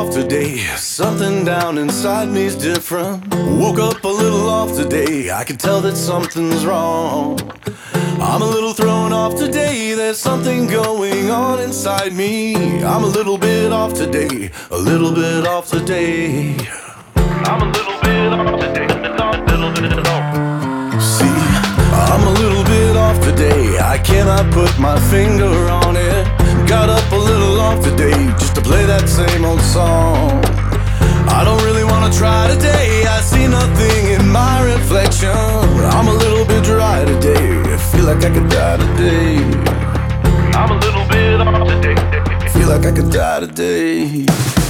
off today. Something down inside me's different. Woke up a little off today. I can tell that something's wrong. I'm a little thrown off today. There's something going on inside me. I'm a little bit off today. A little bit off today. I'm a little bit off today. See, I'm a little bit off today. I cannot put my finger on it. Got up a little off today just to play that same old song. I don't really wanna try today. I see nothing in my reflection. I'm a little bit dry today. I feel like I could die today. I'm a little bit off today. Feel like I could die today.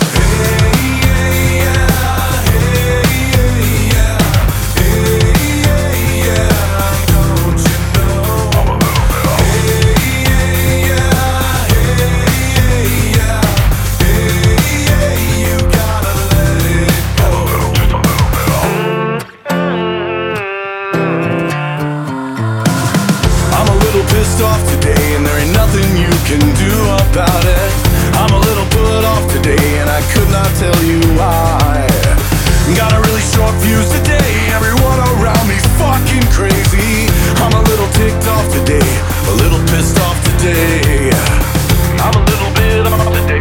Pissed off today, and there ain't nothing you can do about it. I'm a little put off today, and I could not tell you why. Got a really short fuse today. Everyone around me's fucking crazy. I'm a little ticked off today, a little pissed off today. I'm a little bit off today.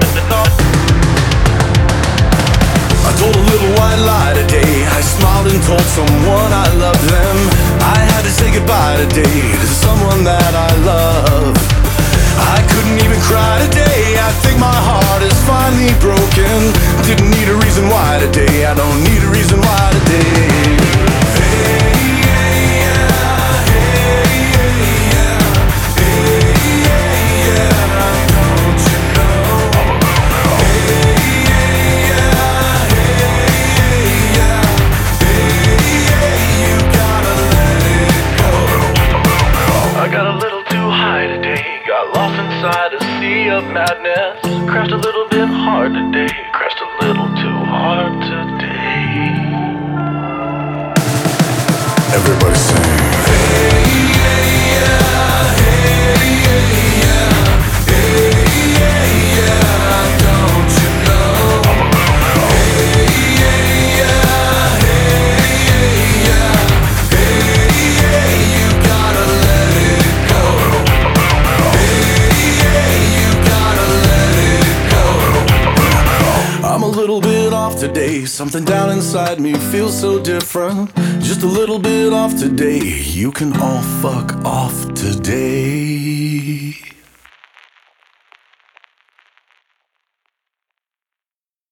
I told a little white lie today. I smiled and told someone I loved them. I had to say goodbye today to someone that I love. I couldn't even cry today. I think my heart is finally broken. Didn't need a reason why today. I don't need a reason why today. Inside a sea of madness. Crashed a little bit hard today. Crashed a little too hard today. Everybody sing. Hey, yeah, yeah, hey, yeah, yeah, hey, yeah, yeah, don't you know? Hey, yeah, yeah, hey, yeah, hey, yeah, you gotta let it go. I'm a little bit off today. Something down inside me feels so different. Just a little bit off today. You can all fuck off today.